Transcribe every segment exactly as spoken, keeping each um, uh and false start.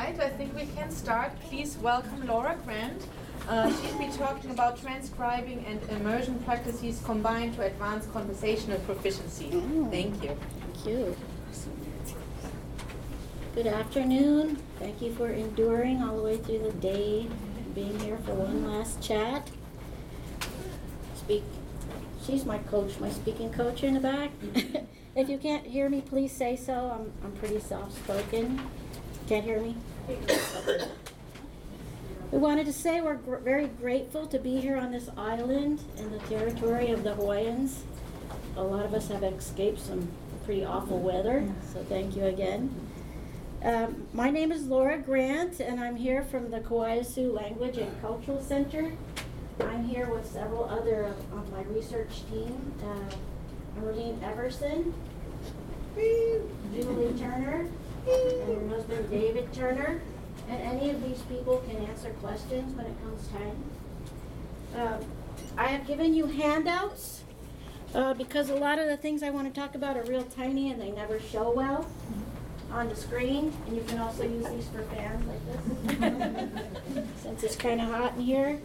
right, I think we can start. Please welcome Laura Grant. Uh, she'll be talking about transcribing and immersion practices combined to advance conversational proficiency. Oh, Thank you. Thank you. Good afternoon. Thank you for enduring all the way through the day and being here for one last chat. Speak. She's my coach, my speaking coach in the back. If you can't hear me, please say so. I'm, I'm pretty soft-spoken. Can't hear me? We wanted to say we're gr- very grateful to be here on this island in the territory of the Hawaiians. A lot of us have escaped some pretty awful weather, so thank you again. Um, my name is Laura Grant, and I'm here from the Kauai Sioux Language and Cultural Center. I'm here with several other of, of my research team. Uh, Marlene Everson, Julie Turner, and her husband David Turner. And any of these people can answer questions when it comes time. Uh, I have given you handouts uh, because a lot of the things I want to talk about are real tiny and they never show well on the screen. And you can also use these for fans like this, since it's kind of hot in here.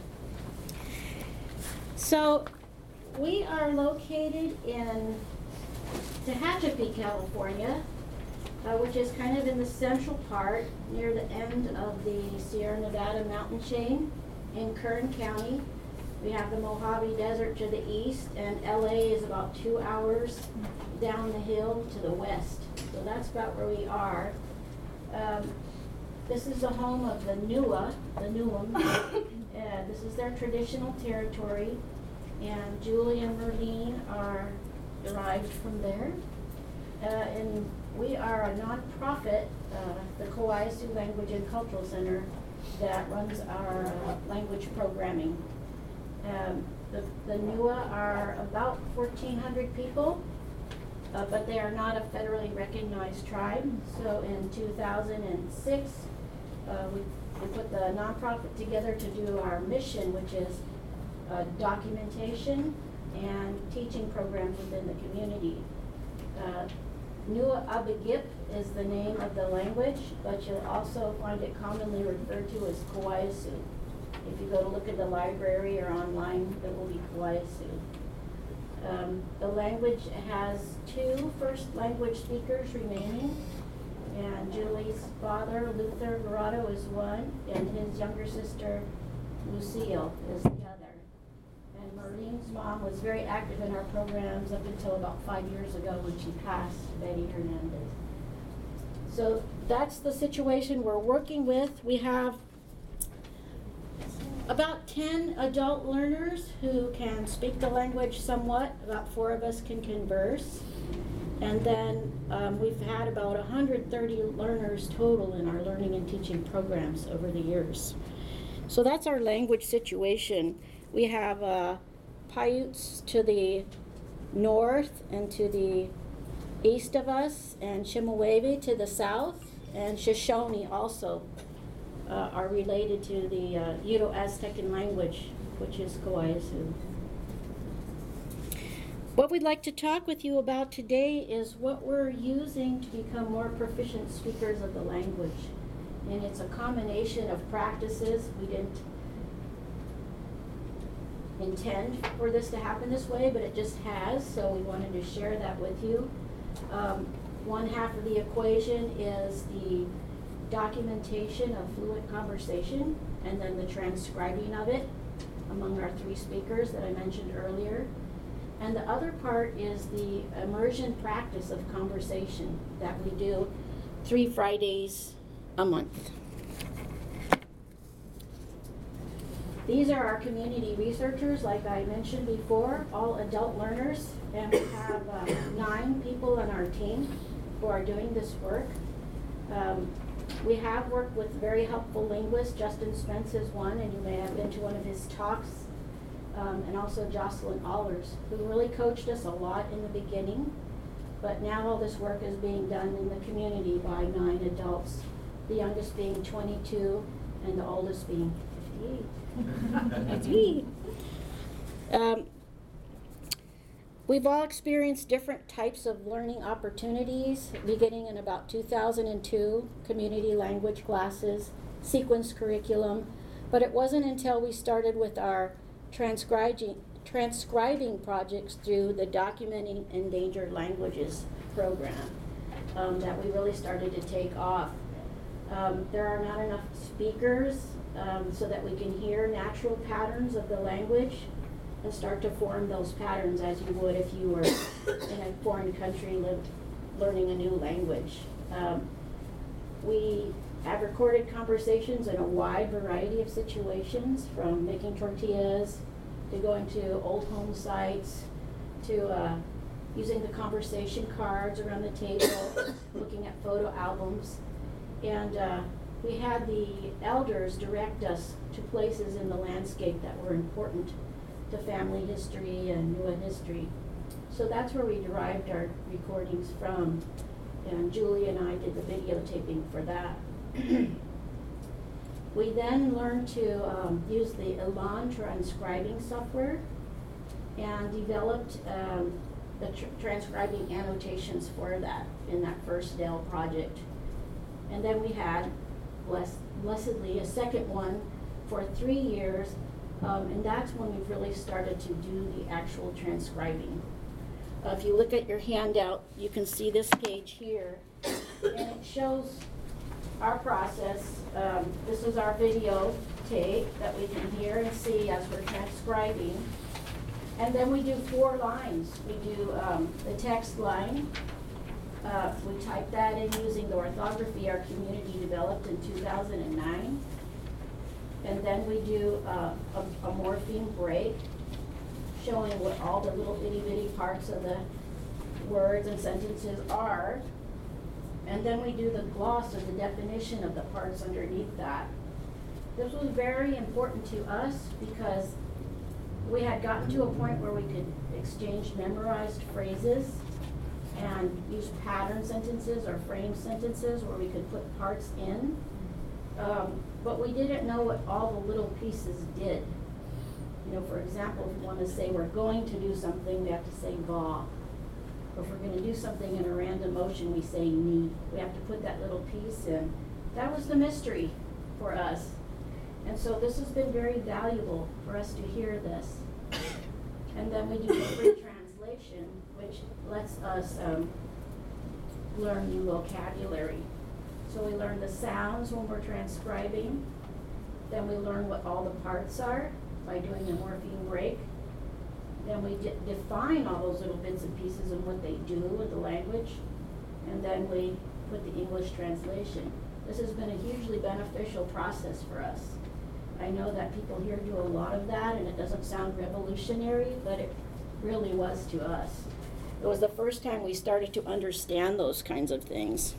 So we are located in Tehachapi, California, uh, which is kind of in the central part near the end of the Sierra Nevada mountain chain in Kern County. We have the Mojave Desert to the east, and L A is about two hours down the hill to the west. So that's about where we are. Um, this is the home of the Nua, the Nuum. Uh, this is their traditional territory, and Julie and Merlene are derived from there. Uh, and we are a nonprofit, uh, the Kauai Sioux Language and Cultural Center, that runs our uh, language programming. Um, the, the Nua are about fourteen hundred people, uh, but they are not a federally recognized tribe. So in two thousand six, uh, we, we put the nonprofit together to do our mission, which is uh, documentation and teaching programs within the community. Uh, Nua Abigip is the name of the language, but you'll also find it commonly referred to as Kauai Sioux. If you go to look at the library or online, it will be Kauai Sioux. Um, the language has two first language speakers remaining, and Julie's father, Luther Verado, is one, and his younger sister, Lucille, is the other. And Marlene's mom was very active in our programs up until about five years ago when she passed, Betty Hernandez. So that's the situation we're working with. We have about ten adult learners who can speak the language somewhat. About four of us can converse. And then um, we've had about one hundred thirty learners total in our learning and teaching programs over the years. So that's our language situation. We have uh, Paiutes to the north and to the east of us, and Chemehuevi to the south, and Shoshone also uh, are related to the uh, Uto-Aztecan language, which is Kauai Sioux. What we'd like to talk with you about today is what we're using to become more proficient speakers of the language. And it's a combination of practices. We didn't intend for this to happen this way, but it just has, so we wanted to share that with you. Um, one half of the equation is the documentation of fluent conversation, and then the transcribing of it among our three speakers that I mentioned earlier. And the other part is the immersion practice of conversation that we do three Fridays a month. These are our community researchers, like I mentioned before, all adult learners, and we have uh, nine people on our team who are doing this work. Um, we have worked with very helpful linguists. Justin Spence is one, and you may have been to one of his talks, um, and also Jocelyn Allers, who really coached us a lot in the beginning, but now all this work is being done in the community by nine adults, the youngest being twenty-two and the oldest being fifty-eight. That's me. Um, We've all experienced different types of learning opportunities, beginning in about two thousand two, community language classes, sequence curriculum, but it wasn't until we started with our transcribing, transcribing projects through the Documenting Endangered Languages program um, that we really started to take off. Um, there are not enough speakers um, so that we can hear natural patterns of the language and start to form those patterns as you would if you were in a foreign country lived, learning a new language. Um, we have recorded conversations in a wide variety of situations, from making tortillas to going to old home sites to uh, using the conversation cards around the table, looking at photo albums. And uh, we had the elders direct us to places in the landscape that were important to family history and Nua history. So that's where we derived our recordings from, and Julie and I did the videotaping for that. We then learned to um, use the Elan transcribing software and developed um, the tr transcribing annotations for that in that first Dell project. And then we had, bless blessedly, a second one for three years. Um, and that's when we've really started to do the actual transcribing. Uh, if you look at your handout, you can see this page here, and it shows our process. Um, this is our video tape that we can hear and see as we're transcribing. And then we do four lines. We do um, the text line. Uh, we type that in using the orthography our community developed in two thousand nine. And then we do uh, a, a morpheme break, showing what all the little itty bitty parts of the words and sentences are. And then we do the gloss, or the definition of the parts underneath that. This was very important to us because we had gotten to a point where we could exchange memorized phrases and use pattern sentences or frame sentences where we could put parts in. Um, but we didn't know what all the little pieces did. You know, for example, if we want to say we're going to do something, we have to say va. Or if we're going to do something in a random motion, we say ni. We have to put that little piece in. That was the mystery for us. And so this has been very valuable for us to hear this. And then we do the free translation, which lets us um, learn new vocabulary. So we learn the sounds when we're transcribing. Then we learn what all the parts are by doing the morpheme break. Then we de define all those little bits and pieces and what they do with the language. And then we put the English translation. This has been a hugely beneficial process for us. I know that people here do a lot of that, and it doesn't sound revolutionary, but it really was to us. It was the first time we started to understand those kinds of things.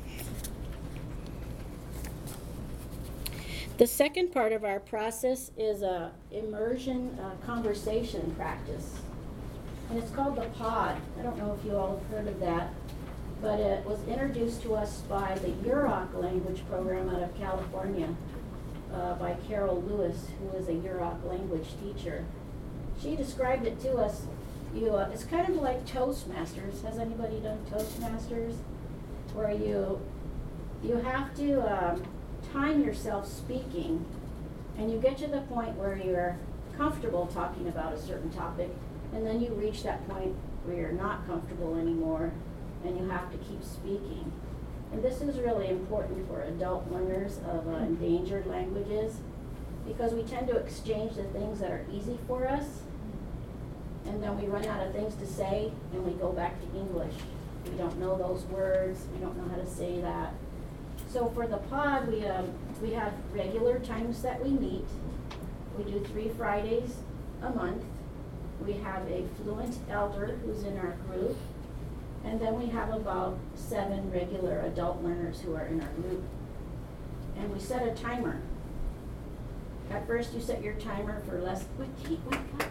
The second part of our process is a immersion uh, conversation practice. And it's called the POD. I don't know if you all have heard of that, but it was introduced to us by the Yurok language program out of California uh, by Carol Lewis, who is a Yurok language teacher. She described it to us. You, uh, it's kind of like Toastmasters. Has anybody done Toastmasters? Where you, you have to um, time yourself speaking, and you get to the point where you're comfortable talking about a certain topic, and then you reach that point where you're not comfortable anymore, and you have to keep speaking. And this is really important for adult learners of uh, endangered languages, because we tend to exchange the things that are easy for us, and then we run out of things to say, and we go back to English. We don't know those words, we don't know how to say that. So for the pod, we, um, we have regular times that we meet. We do three Fridays a month. We have a fluent elder who's in our group. And then we have about seven regular adult learners who are in our group. And we set a timer. At first you set your timer for less, wait, wait, wait.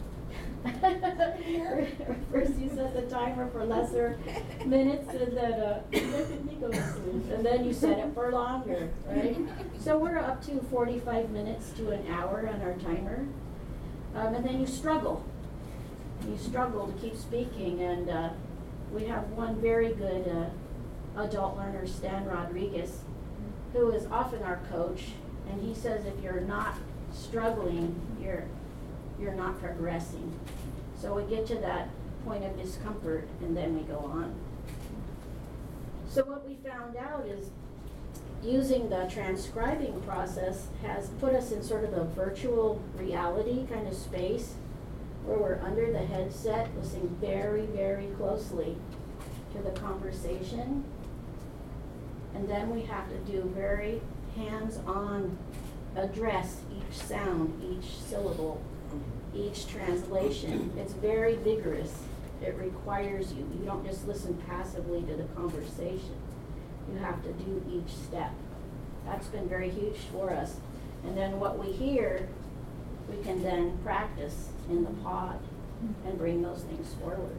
First you set the timer for lesser minutes, and then uh, and then you set it for longer, right? So we're up to forty-five minutes to an hour on our timer, um, and then you struggle. you struggle to keep speaking. And uh, we have one very good uh, adult learner, Stan Rodriguez, who is often our coach, and he says if you're not struggling, you're you're not progressing. So we get to that point of discomfort, and then we go on. So what we found out is using the transcribing process has put us in sort of a virtual reality kind of space where we're under the headset listening very, very closely to the conversation. And then we have to do very hands-on address each sound, each syllable, each translation. It's very vigorous. It requires you. You don't just listen passively to the conversation. You have to do each step. That's been very huge for us. And then what we hear, we can then practice in the pod and bring those things forward.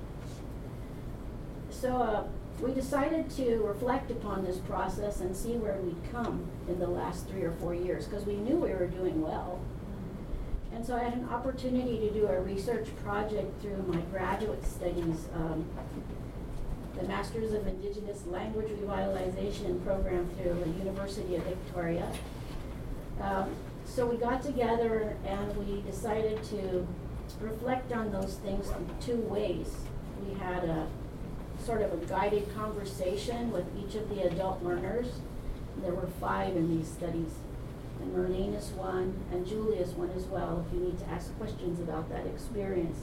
So uh, we decided to reflect upon this process and see where we'd come in the last three or four years, because we knew we were doing well. And so I had an opportunity to do a research project through my graduate studies, um, the Masters of Indigenous Language Revitalization program through the University of Victoria. Um, so we got together and we decided to reflect on those things in two ways. We had a sort of a guided conversation with each of the adult learners. There were five in these studies. And Marlene is one, and Julie is one as well, if you need to ask questions about that experience.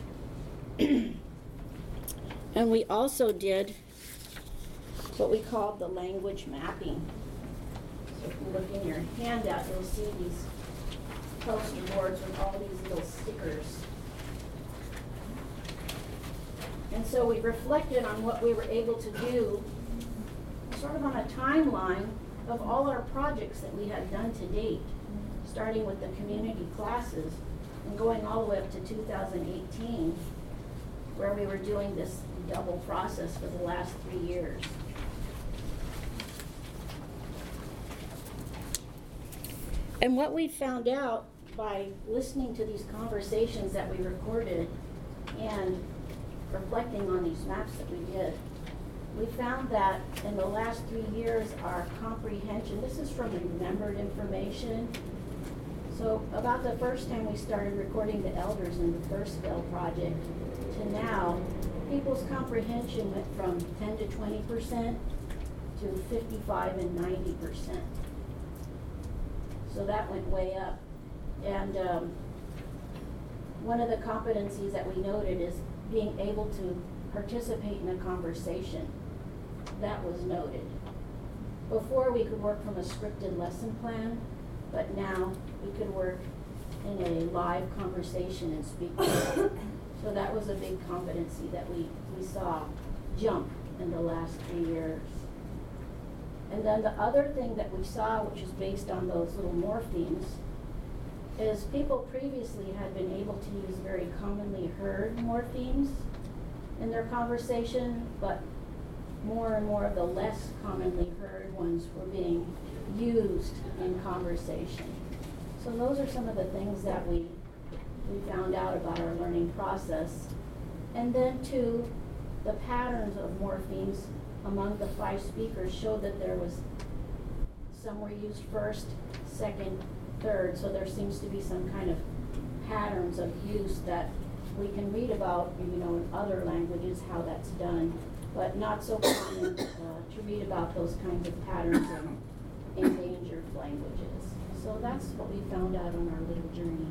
And we also did what we called the language mapping. So if you look in your handout, you'll see these poster boards with all these little stickers. And so we reflected on what we were able to do, sort of on a timeline of all our projects that we had done to date, starting with the community classes and going all the way up to two thousand eighteen, where we were doing this double process for the last three years. And what we found out by listening to these conversations that we recorded and reflecting on these maps that we did, we found that in the last three years, our comprehension, this is from remembered information. So about the first time we started recording the elders in the first Bell project to now, people's comprehension went from ten to twenty percent to fifty-five and ninety percent. So that went way up. And um, one of the competencies that we noted is being able to participate in a conversation. That was noted. Before we could work from a scripted lesson plan, but now we could work in a live conversation and speak. So that was a big competency that we, we saw jump in the last three years. And then the other thing that we saw, which is based on those little morphemes, is people previously had been able to use very commonly heard morphemes in their conversation, but more and more of the less commonly heard ones were being used in conversation. So those are some of the things that we we found out about our learning process. And then too, the patterns of morphemes among the five speakers showed that there was, some were used first, second, third, so there seems to be some kind of patterns of use that we can read about, you know, in other languages, how that's done, but not so common uh, to read about those kinds of patterns in endangered languages. So that's what we found out on our little journey.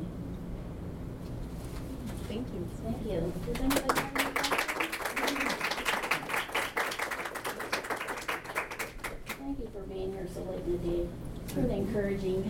Thank you. Thank you. Does anybody have any questions? Thank you for being here so late in the day. It's really encouraging.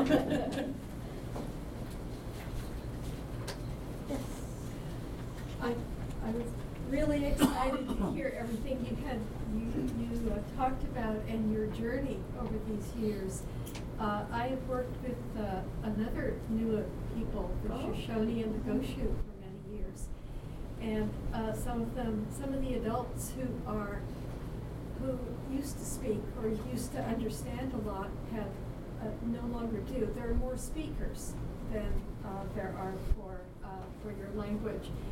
Yes. I, I was really excited to hear everything you had you, you uh, talked about and your journey over these years. Uh, I have worked with uh, another Nua people, the Oh. Shoshone and the Goshu, for many years, and uh, some of them, some of the adults who are who used to speak or used to understand a lot have uh, no longer do. There are more speakers than uh, there are for uh, for your language.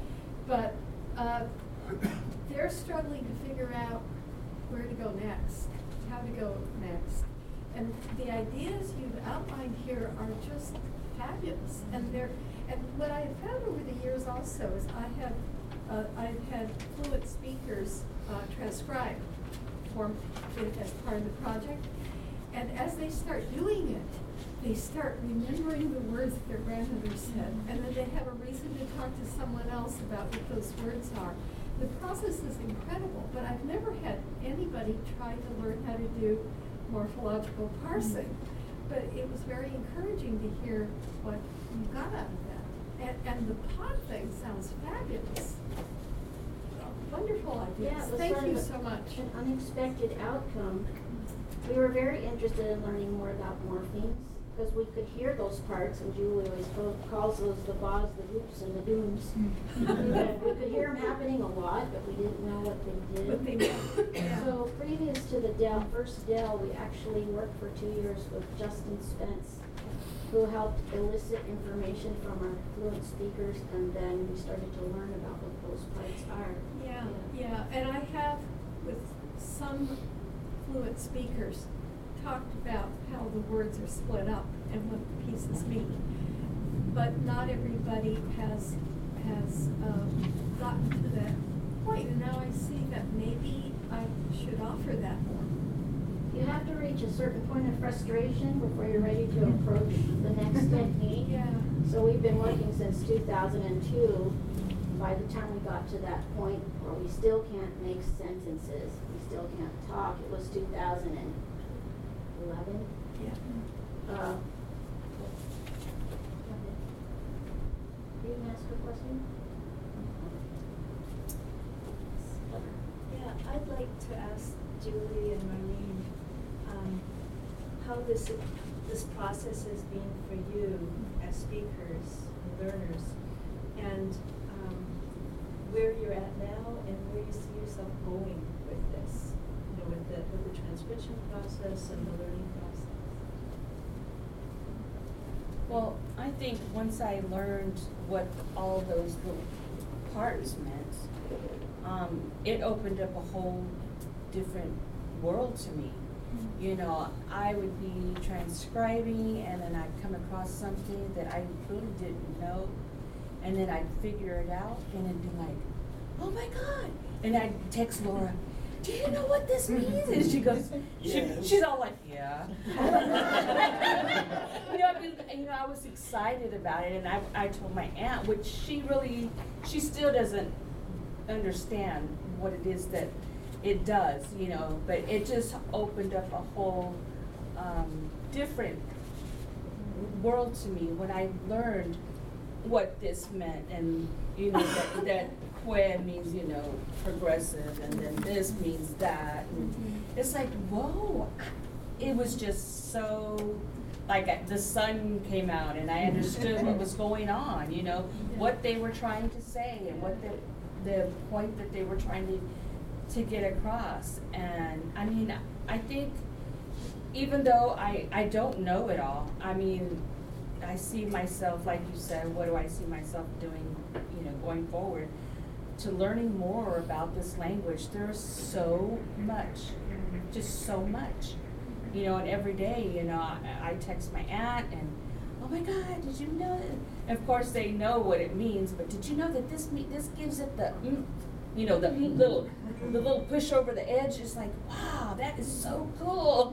But uh, they're struggling to figure out where to go next, how to go next. And the ideas you've outlined here are just fabulous. And they're, and what I have found over the years also is I have, uh, I've had fluent speakers uh, transcribe for as part of the project. And as they start doing it, they start remembering the words that their grandmother said, and then they have a reason to talk to someone else about what those words are. The process is incredible, but I've never had anybody try to learn how to do morphological parsing. But it was very encouraging to hear what you got out of that. And, and the pod thing sounds fabulous. Wonderful Yeah, ideas. it was Thank sort you of so much. an unexpected outcome. We were very interested in learning more about morphemes, because we could hear those parts, and Julie always co- calls those the ba's, the whoops, and the dooms. we, could, we could hear them happening a lot, but we didn't know what they did. But they did. Yeah. So previous to the Dell, first Dell, we actually worked for two years with Justin Spence, who helped elicit information from our fluent speakers, and then we started to learn about what those parts are. Yeah, yeah, and I have, with some fluent speakers, talked about how the words are split up and what the pieces mean. But not everybody has, has um, gotten to that point, and now I see that maybe I should offer that more. You have to reach a certain point of frustration before you're ready to approach the next technique. Yeah. So we've been working since two thousand two. By the time we got to that point where we still can't make sentences, we still can't talk, it was two thousand eleven. Yeah. Uh, Are you gonna ask a question? Yeah, I'd like to ask Julie and Marlene um, how this this process has been for you as speakers and learners, and um, where you're at now, and where you see yourself going with this, you know, with the with the transcription process and the learning process. Well, I think once I learned what all those little parts meant, um, it opened up a whole different world to me. You know, I would be transcribing, and then I'd come across something that I really didn't know, and then I'd figure it out, and it'd be like, oh my God. And I'd text Laura, do you know what this means? And she goes, she, Yes. she's all like, yeah. you know, I mean, you know, I was excited about it, and I, I told my aunt, which she really, she still doesn't understand what it is that it does, you know, but it just opened up a whole um, different world to me when I learned what this meant, and you know that that que means, you know, progressive, and then this means that, and Mm-hmm. it's like, whoa, it was just so, like I- the sun came out and I understood what was going on, you know, what they were trying to say and what the the point that they were trying to to get across. And I mean, I think even though I, I don't know it all, I mean, I see myself, like you said, what do I see myself doing, you know, going forward, to learning more about this language. There's so much, just so much, you know, and every day, you know, I, I text my aunt and, oh my God, did you know that? And of course they know what it means, but did you know that this me this gives it the, mm, you know, the little, the little push over the edge is like, wow, that is so cool.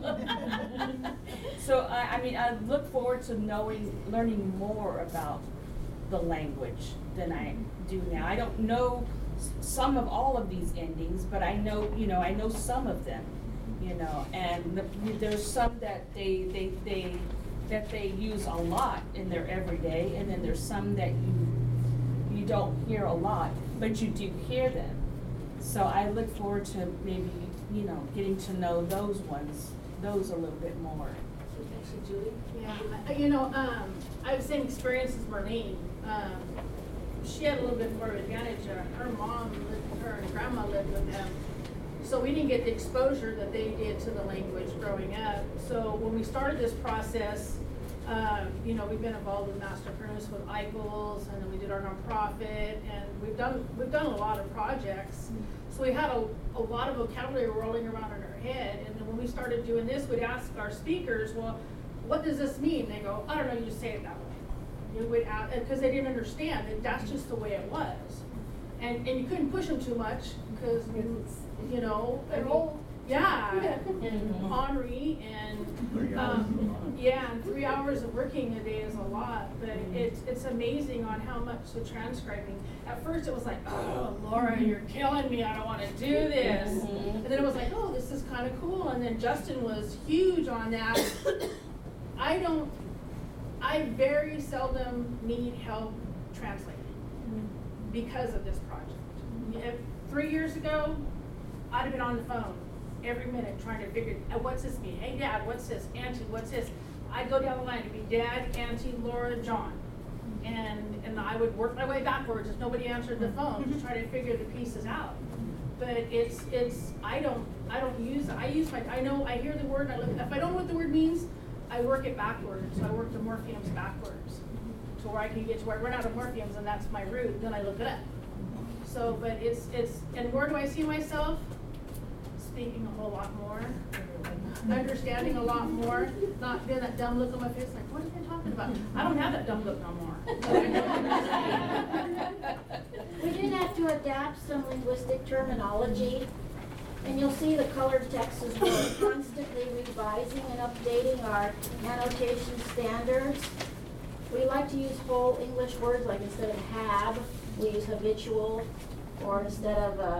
So I, I mean, I look forward to knowing, learning more about the language than I do now. I don't know s- some of all of these endings, but I know, you know, I know some of them, you know, and the, there's some that they, they, they, that they use a lot in their everyday, and then there's some that you, you don't hear a lot, but you do hear them. So I look forward to maybe, you know, getting to know those ones, those a little bit more. Actually, Julie? Yeah, I- you know, um, I have the same experience as Marlene. Um, she had a little bit more advantage. Uh, her mom, lived, her and grandma lived with them. So we didn't get the exposure that they did to the language growing up. So when we started this process, Um, you know, we've been involved with Master Apprentice with Eichels, and then we did our nonprofit, and we've done, we've done a lot of projects. So we had a, a lot of vocabulary rolling around in our head, and then when we started doing this, we'd ask our speakers, well, what does this mean? They go, I don't know, you just say it that way. You would ask, because they didn't understand that that's just the way it was. And, and you couldn't push them too much, because, you know, I mean, yeah, and Henri, and, um, yeah, and three hours of working a day is a lot, but it's, it's amazing on how much the transcribing. At first it was like, oh, Laura, you're killing me, I don't wanna do this. And then it was like, oh, this is kinda cool, and then Justin was huge on that. I don't, I very seldom need help translating because of this project. If, three years ago, I'd have been on the phone every minute trying to figure, uh, what's this mean? Hey Dad, what's this? Auntie, what's this? I'd go down the line, it'd be Dad, Auntie, Laura, John. And, and I would work my way backwards if nobody answered the phone to try to figure the pieces out. But it's, it's, I don't, I don't use, I use my, I know, I hear the word, I look, if I don't know what the word means, I work it backwards. So I work the morphemes backwards to where I can get to where I run out of morphemes and that's my root, then I look it up. So, but it's, it's, and where do I see myself? Speaking a whole lot more, understanding a lot more, not being that dumb look on my face like, what are they talking about? I don't have that dumb look no more. We did have to adapt some linguistic terminology, and you'll see the colored text as well, constantly revising and updating our annotation standards. We like to use whole English words, like instead of have, we use habitual, or instead of uh,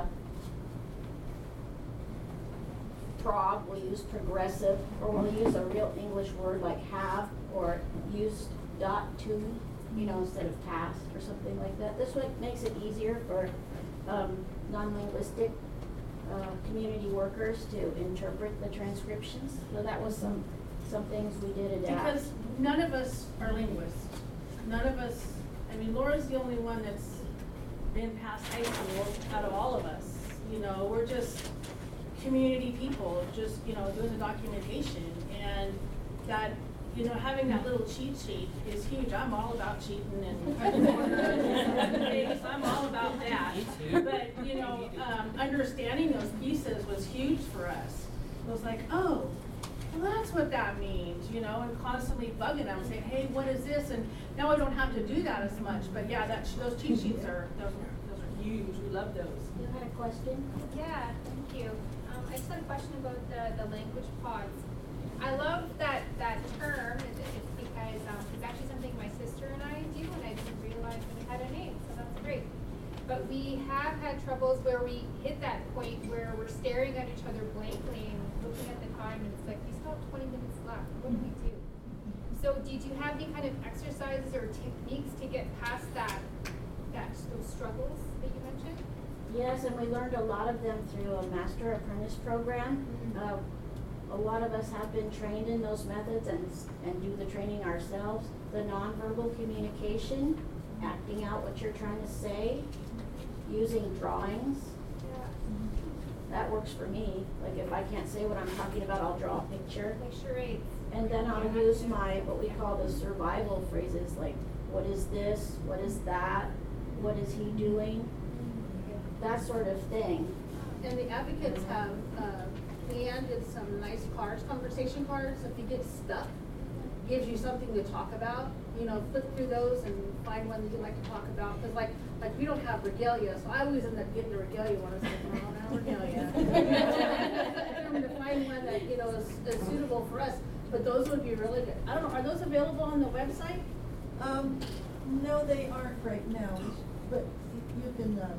prog, we use progressive, or we'll use a real English word like have, or use dot to, you know, instead of past, or something like that. This one makes it easier for um, non-linguistic uh, community workers to interpret the transcriptions. So that was some, some things we did adapt. Because none of us are linguists. None of us, I mean, Laura's the only one that's been past high school out of all of us. You know, we're just community people, just, you know, doing the documentation, and that, you know, having that little cheat sheet is huge. I'm all about cheating and cutting corners. I'm all about that. But, you know, um, understanding those pieces was huge for us. It was like, oh, well, that's what that means, you know, and constantly bugging them, saying, hey, what is this? And now I don't have to do that as much. But yeah, that those cheat sheets are, those are, those are huge. We love those. You had a question? Yeah, thank you. Um, I just had a question about the, the language pods. I love that, that term, it's, it's because um, it's actually something my sister and I do, and I didn't realize that it had a name, so that's great. But we have had troubles where we hit that point where we're staring at each other blankly and looking at the time, and it's like, we still have twenty minutes left, what do we do? So did you have any kind of exercises or techniques to get past that, that those struggles that you mentioned? Yes, and we learned a lot of them through a Master Apprentice program. Uh, a lot of us have been trained in those methods and, and do the training ourselves. The nonverbal communication, acting out what you're trying to say, using drawings. Yeah. That works for me. Like if I can't say what I'm talking about, I'll draw a picture. Like charades. And then I'll use my, what we call the survival phrases, like, what is this? What is that? What is he doing? That sort of thing. And the advocates have, uh, Leanne did some nice cards, conversation cards. If you get stuck, gives you something to talk about. You know, flip through those and find one that you like to talk about. Because like, like we don't have regalia, so I always end up getting the regalia one. I was like, no, not regalia. I'm to find one that, you know, is, is suitable for us. But those would be really good. I don't know, are those available on the website? Um, no, they aren't right now, but you can, um,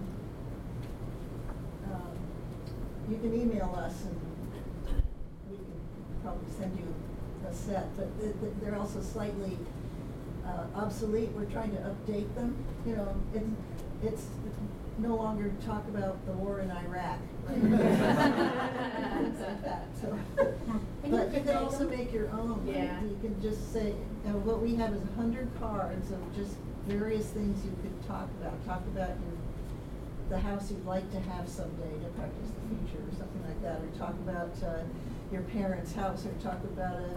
um, you can email us and we can probably send you a set, but th th they're also slightly uh, obsolete. We're trying to update them. You know, it's, it's no longer talk about the war in Iraq. Right? Things like that. So. But you can also make your own. Right? Yeah. You can just say, you know, what we have is a hundred cards of just various things you could talk about. Talk about your the house you'd like to have someday to practice the future, or something like that. Or talk about uh, your parents' house, or talk about a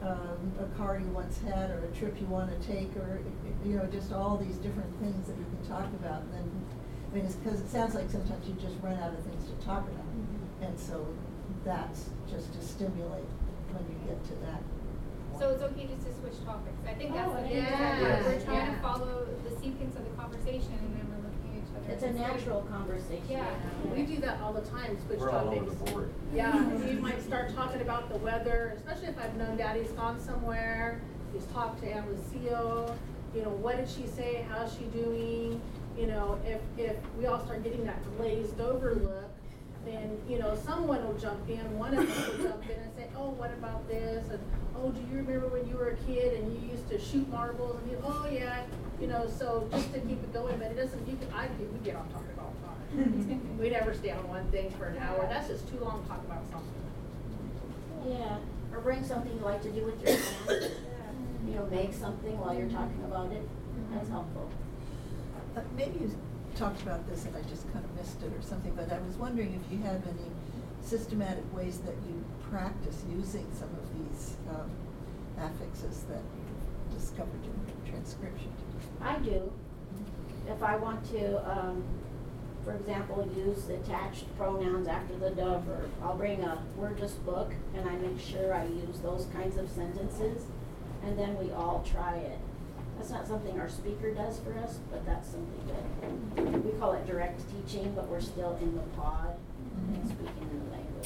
um, a car you once had, or a trip you want to take, or, you know, just all these different things that you can talk about. And then, I mean, it's because it sounds like sometimes you just run out of things to talk about. Mm-hmm. And so that's just to stimulate when you get to that. So it's okay just to switch topics. I think that's Oh, the yeah. thing. We're, we're trying Yeah. to follow the sequence of the conversation, and then we're looking at each other. It's a and saying- natural conversation. Yeah. We do that all the time, switch We're all topics. over the board. Yeah, we might start talking about the weather, especially if I've known Daddy's gone somewhere. He's talked to Aunt Lucille, you know, what did she say, how's she doing? You know, if, if we all start getting that glazed over look, then, you know, someone will jump in, one of us will jump in and say, oh, what about this? And, oh, do you remember when you were a kid and you used to shoot marbles? And you, oh, yeah, you know, so just to keep it going, but it doesn't, you can, I, we get on topic all the time. We never stay on one thing for an hour, that's just too long to talk about something. Yeah, or bring something you like to do with your hands. You know, make something while you're talking about it. That's helpful. Uh, maybe you talked about this and I just kind of missed it or something, but I was wondering if you have any systematic ways that you practice using some of these um, affixes that you've discovered in transcription. I do. If I want to, um, for example, use attached pronouns after the dove verb, I'll bring a wordless book and I make sure I use those kinds of sentences, and then we all try it. That's not something our speaker does for us, but that's something that, we call it direct teaching, but we're still in the pod and speaking in the language.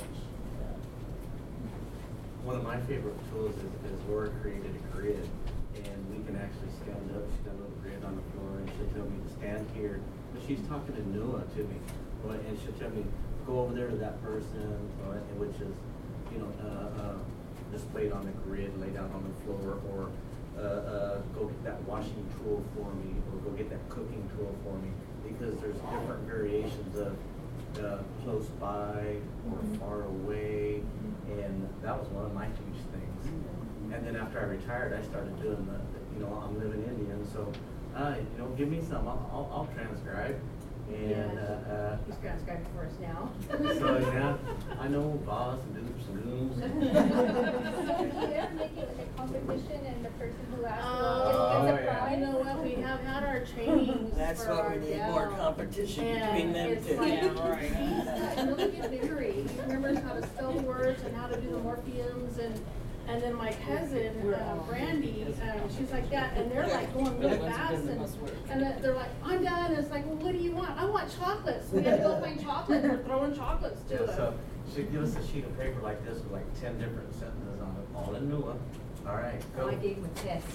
One of my favorite tools is, is Laura created a grid, and we can actually stand up. She's got a little grid on the floor, and she'll tell me to stand here. But she's talking to Noah to me, but, and she'll tell me, go over there to that person, or, which is, you know, uh, uh, displayed on the grid, laid out on the floor, or uh, uh, go get that washing tool for me, or go get that cooking tool for me, because there's different variations of uh, close by or far away, and that was one of my huge things. And then after I retired, I started doing the, you know, I'm living Indian, so, uh, you know, give me some, I'll, I'll, I'll transcribe. And, uh, uh, He's transcribing for us now. so, yeah, I know boss and doops and gooms. So do you ever make it like a competition, and the person who asks Oh, gets a yeah. prize? You know what, we have had our trainings That's for what our we need, gal, more competition and between them it's two. like, Yeah, right. he's really good memory. He remembers how to spell words and how to do the morphemes, and, and then my cousin, uh, Brandy, um, she's like that, and they're like going really fast, and, and then they're like, I'm done, and it's like, well, what do you want? I want chocolates, we had to go find chocolates, we're throwing chocolates to Yeah, them. so she'd give us a sheet of paper like this with like ten different sentences on it, all in Nua. All right, go. I gave him a test.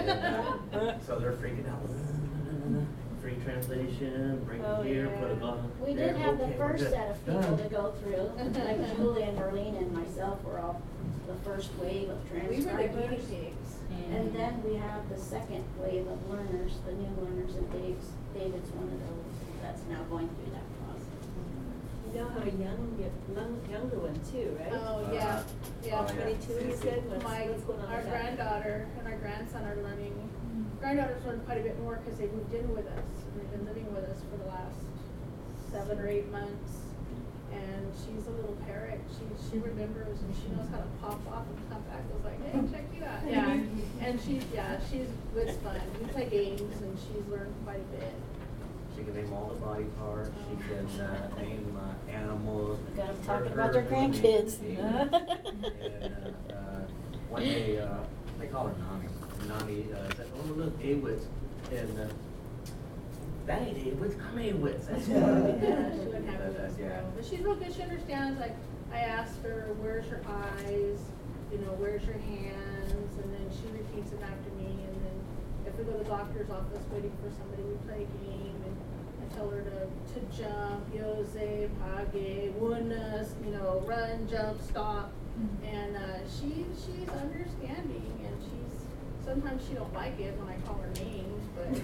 So they're freaking out. Free translation, bring Oh, it here, yeah. put it on. We there, did have the okay, we're first good. set of people Done. to go through, like Julie and Marlene and myself were all the first wave of We were the guinea transcribers. pigs. And then we have the second wave of learners, the new learners, and Dave's, David's one of those that's now going through that process. You know how young, young, younger one too, right? Oh, Uh, yeah, yeah. oh, yeah. Twenty-two, you said, what's, My, what's going on our with that? granddaughter and our grandson are learning, granddaughter's learned quite a bit more because they moved in with us. And they've been living with us for the last seven or eight months. And she's a little parrot. She, she remembers and she knows how to pop off and come back. I was like, hey, check you out. Yeah, and she's, yeah, she's, it's fun. We play games and she's learned quite a bit. She can name all the body parts, she can, uh, name, uh, animals. You gotta her- talk her about your name, grandkids. name. And, uh, uh, one day, uh, they call her Nani. Nani, uh, said, oh, look, Awitz. And, uh, that ain't Awitz, I'm Awitz. That's what I mean. Yeah, she wouldn't have it. Yeah. But she's real good. She understands. Like, I asked her, where's your eyes? You know, where's your hands? And then she repeats it after me. And then if we go to the doctor's office waiting for somebody, we play a game. And I tell her to, to jump, yose, page, wunas, you know, run, jump, stop. And uh, she she's understanding. And she's, sometimes she don't like it when I call her names. But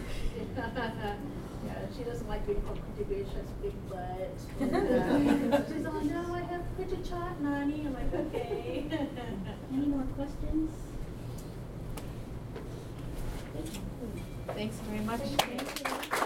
yeah, she doesn't like big cultivation, big butt. And, uh, she's all, no, I have pitch a shot, Nani. I'm like, okay. Any more questions? Thanks very much.